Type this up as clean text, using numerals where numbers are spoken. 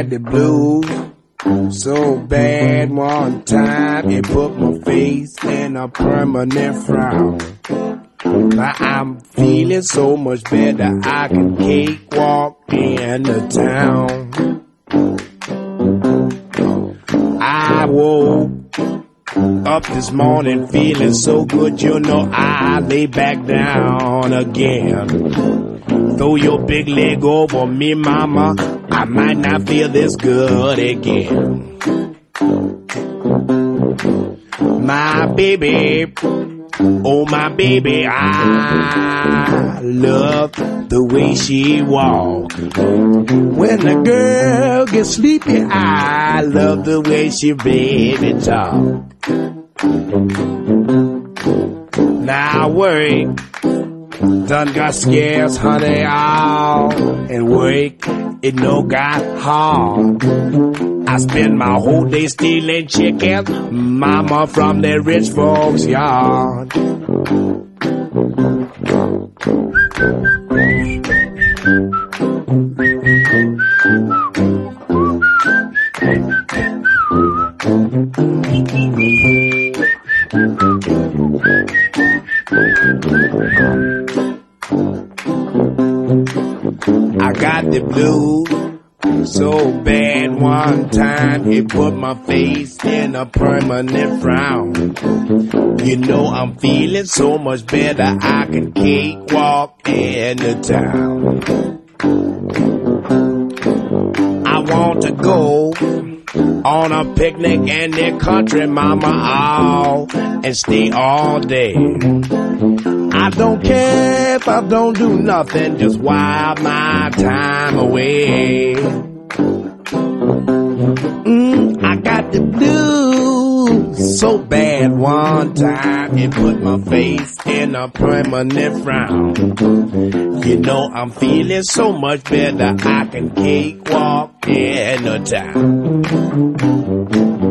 had the blues so bad one time it put my face in a permanent frown. Now I'm feeling so much better, I can cakewalk into town. I woke up this morning feeling so good, you know I lay back down again. Throw your big leg over me, mama, I might not feel this good again. My baby, oh my baby, I love the way she walk. When the girl gets sleepy, I love the way she baby talk. Now work done got scarce, honey, all, and work it no got hard. I spend my whole day stealing chickens, mama, from the rich folks' yard. I got the blues so bad one time it put my face in a permanent frown. You know I'm feeling so much better, I can cakewalk into town. I want to go on a picnic in the country, mama, all, and stay all day. I don't care if I don't do nothing, just while my time away. I got the blues so bad one time it put my face in a permanent frown. You know I'm feeling so much better, I can cakewalk into town.